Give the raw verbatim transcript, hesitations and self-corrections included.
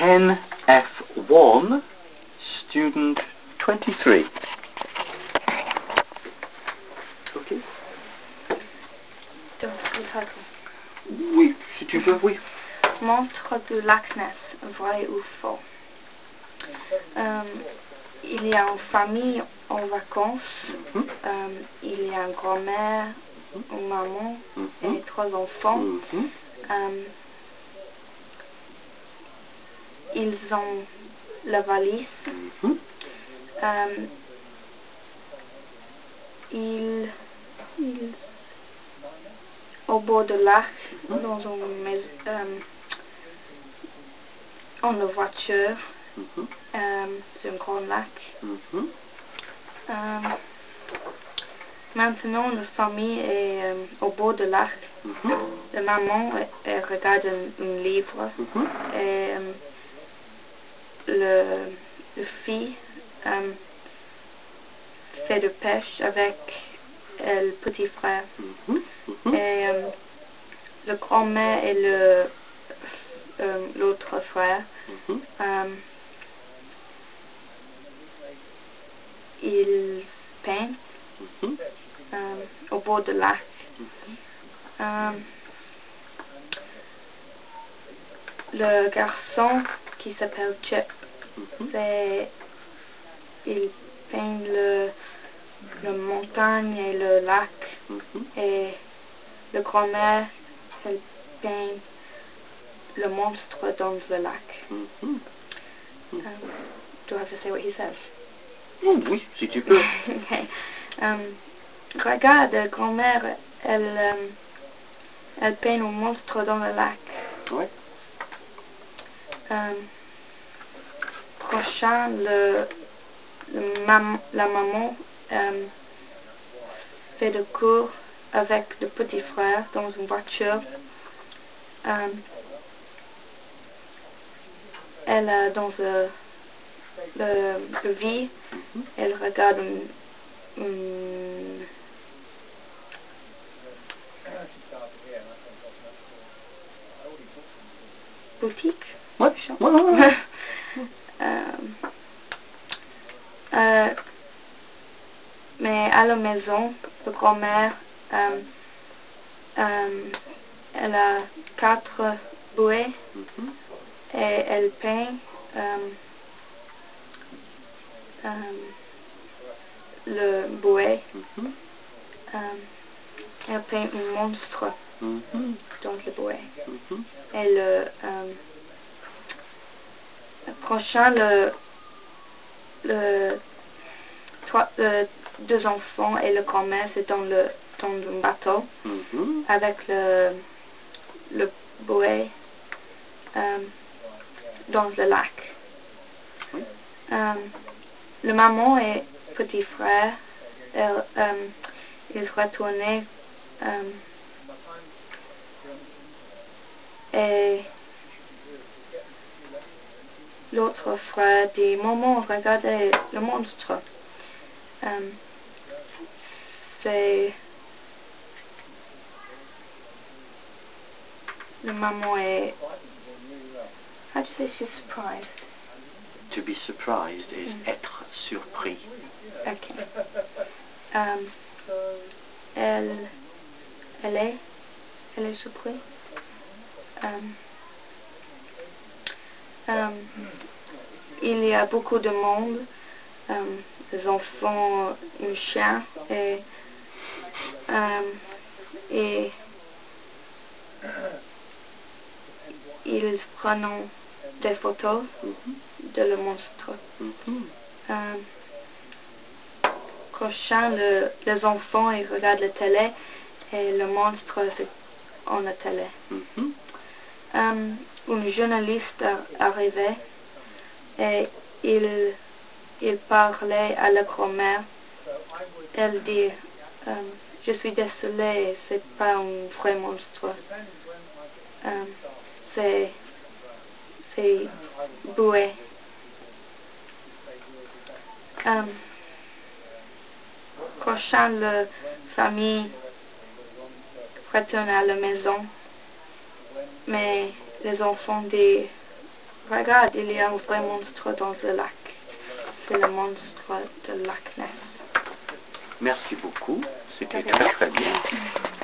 ten F one, student twenty-three. Ok. Donc, le titre. Oui, si tu veux, oui. Monstre de Loch Ness, vrai ou faux? Euh, il y a une famille en vacances. Mm-hmm. euh, il y a une grand-mère, Mm-hmm. une maman Mm-hmm. et trois enfants. Mm-hmm. euh, ils ont la valise. Mm-hmm. euh, ils, ils au bord de l'arc, Mm-hmm. dans une maison, euh, en voiture. Mm-hmm. euh, c'est un grand lac. Mm-hmm. Euh, maintenant, la famille est euh, au bord de l'arc. Mm-hmm. La maman elle regarde un, un livre. Mm-hmm. Et euh, le, le fille euh, fait de pêche avec euh, le petit frère. Mm-hmm. Mm-hmm. Et euh, le grand-mère et le euh, l'autre frère Mm-hmm. euh, ils peignent Mm-hmm. euh, au bord de lac. Mm-hmm. Euh, le garçon qui s'appelle Chip, Mm-hmm. c'est il peint le, le montagne et le lac. Mm-hmm. Et le grand-mère elle peint le monstre dans le lac. Mm-hmm. Um, do I have to say what he says? Oh, oui, si tu peux. Okay. Um, regarde, grand-mère, elle, um, elle peint un monstre dans le lac. Ouais. Um, prochain, le, le mam la maman um, fait de cours avec le petit frère dans une voiture. Um, elle est dans le, le, le vie. Mm-hmm. Elle regarde une, une boutique. Ouais. Ouais, ouais, ouais. euh, euh, mais à la maison, la grand-mère, euh, euh, elle a quatre bouées. Mm-hmm. Et elle peint euh, euh, le bouée. Mm-hmm. Euh, elle peint un monstre Mm-hmm. dans le bouée. Mm-hmm. Et le, euh, le prochain, le, le, trois, le deux enfants et le grand-mère, c'est dans le dans un bateau. Mm-hmm. Avec le, le bouée euh, dans le lac. Oui. Euh, le maman et petit frère, elle, euh, ils retournaient euh, et l'autre frère dit maman, regardez le monstre. Euh, c'est le maman est how do you say she's surprised? To be surprised is Mm. être surpris. Okay. Um, elle, elle est, elle est surprise. Um, um, il y a beaucoup de monde, um, les enfants, un chien et, um, et ils prennent des photos Mm-hmm. de le monstre. Mm-hmm. Um, prochain, le, les enfants ils regardent la télé et le monstre c'est en la télé. Mm-hmm. Um, un journaliste arrivait et il, il parlait à la grand-mère. Elle dit um, je suis désolée, c'est pas un vrai monstre. Um, c'est c'est bouée. Um, prochain, la famille retourne à la maison, mais les enfants disent Regarde, il y a un vrai monstre dans le lac. C'est le monstre de Loch Ness. Merci beaucoup. C'était De rien. très très bien.